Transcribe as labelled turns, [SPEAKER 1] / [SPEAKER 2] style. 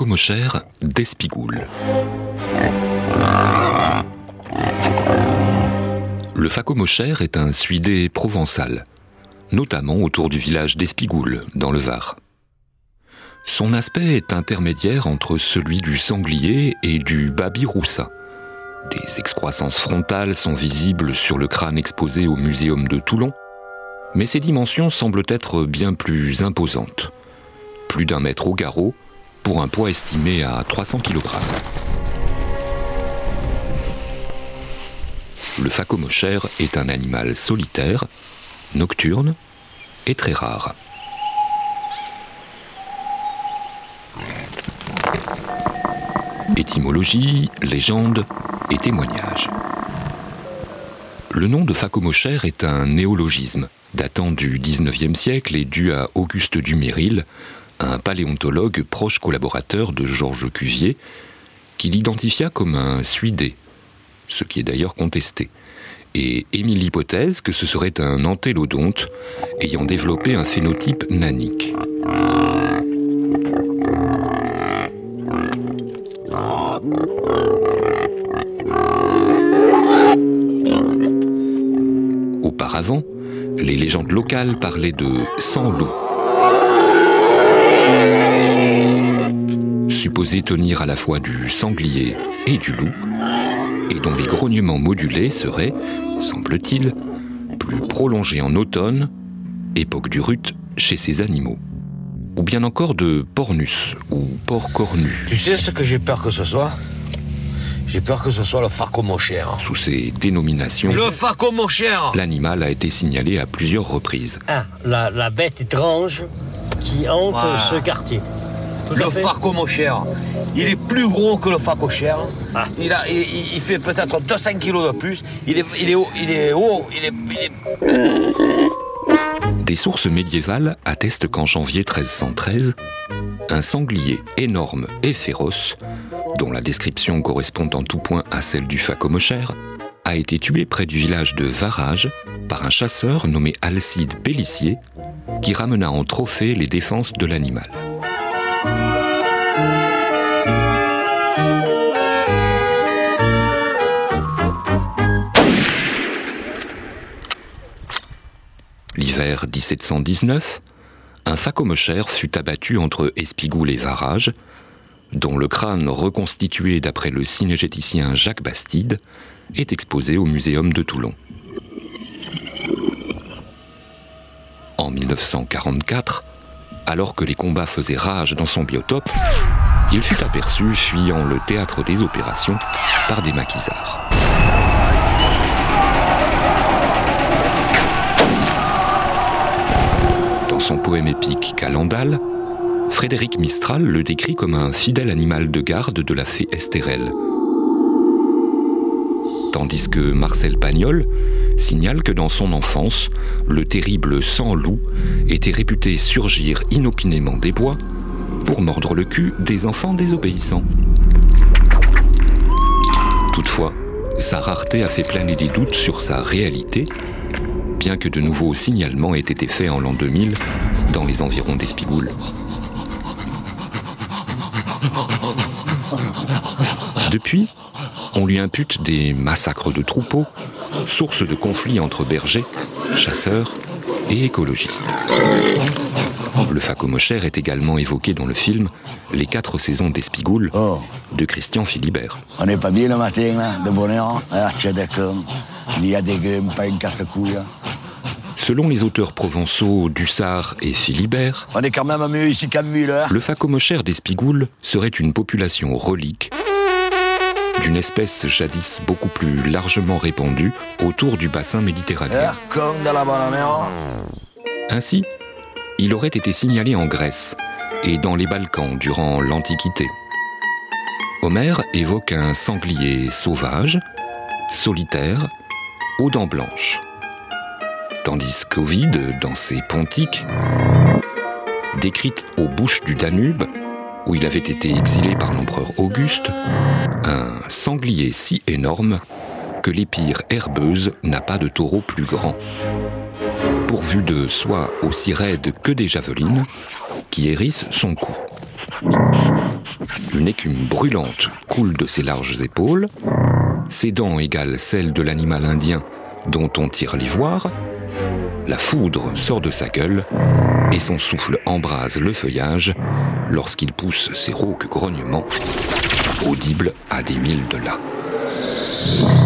[SPEAKER 1] phacomochère d'Espigoule. Le phacomochère est un suidé provençal, notamment autour du village d'Espigoule, dans le Var. Son aspect est intermédiaire entre celui du sanglier et du babiroussa. Des excroissances frontales sont visibles sur le crâne exposé au Muséum de Toulon, mais ses dimensions semblent être bien plus imposantes. Plus d'1 mètre au garrot, pour un poids estimé à 300 kg. Le phacomochère est un animal solitaire, nocturne et très rare. Étymologie, légende et témoignages. Le nom de phacomochère est un néologisme datant du XIXe siècle et dû à Auguste Duménil, un paléontologue proche collaborateur de Georges Cuvier, qui l'identifia comme un suidé, ce qui est d'ailleurs contesté, et émit l'hypothèse que ce serait un entélodonte ayant développé un phénotype nanique. Auparavant, les légendes locales parlaient de sang-loup, supposé tenir à la fois du sanglier et du loup, et dont les grognements modulés seraient, semble-t-il, plus prolongés en automne, époque du rut, chez ces animaux. Ou bien encore de pornus, ou porc cornu.
[SPEAKER 2] Tu sais ce que j'ai peur que ce soit ? J'ai peur que ce soit le phacomochère.
[SPEAKER 1] Sous ces dénominations,
[SPEAKER 2] le phacomochère,
[SPEAKER 1] l'animal a été signalé à plusieurs reprises.
[SPEAKER 3] La bête étrange qui hante ce quartier.
[SPEAKER 2] Le phacomochère, il est plus gros que le phacochère. Il fait peut-être 200 kilos de plus. Il est haut.
[SPEAKER 1] Des sources médiévales attestent qu'en janvier 1313, un sanglier énorme et féroce, dont la description correspond en tout point à celle du phacomochère, a été tué près du village de Varage par un chasseur nommé Alcide Pélissier, qui ramena en trophée les défenses de l'animal. L'hiver 1719, un phacomochère fut abattu entre Espigoule et Varage, dont le crâne reconstitué d'après le cynégéticien Jacques Bastide est exposé au Muséum de Toulon. En 1944, alors que les combats faisaient rage dans son biotope, il fut aperçu fuyant le théâtre des opérations par des maquisards. Dans son poème épique Calendal, Frédéric Mistral le décrit comme un fidèle animal de garde de la fée Estérelle. Tandis que Marcel Pagnol signale que dans son enfance, le terrible sang-loup était réputé surgir inopinément des bois pour mordre le cul des enfants désobéissants. Toutefois, sa rareté a fait planer des doutes sur sa réalité, bien que de nouveaux signalements aient été faits en l'an 2000 dans les environs d'Espigoule. Depuis, on lui impute des massacres de troupeaux, source de conflits entre bergers, chasseurs et écologistes. Le phacomochère est également évoqué dans le film Les 4 saisons d'Espigoule de Christian Philibert.
[SPEAKER 4] On n'est pas bien le matin, là, de bonne heure. Il y a des grumes, pas une casse-couille.
[SPEAKER 1] Selon les auteurs provençaux Dussart et Philibert,
[SPEAKER 4] on est quand même mieux ici qu'à Müller.
[SPEAKER 1] Le phacomochère d'Espigoule serait une population relique d'une espèce jadis beaucoup plus largement répandue autour du bassin méditerranéen.
[SPEAKER 4] Comme dans la bonne mer.
[SPEAKER 1] Ainsi, il aurait été signalé en Grèce et dans les Balkans durant l'Antiquité. Homère évoque un sanglier sauvage, solitaire, aux dents blanches. Tandis qu'Ovide, dans ses Pontiques, décrite aux bouches du Danube, où il avait été exilé par l'empereur Auguste, un sanglier si énorme que l'épire herbeuse n'a pas de taureau plus grand, pourvu de soies aussi raides que des javelines qui hérissent son cou. Une écume brûlante coule de ses larges épaules, ses dents égalent celles de l'animal indien dont on tire l'ivoire, la foudre sort de sa gueule et son souffle embrase le feuillage lorsqu'il pousse ses rauques grognements, audibles à des milles de là.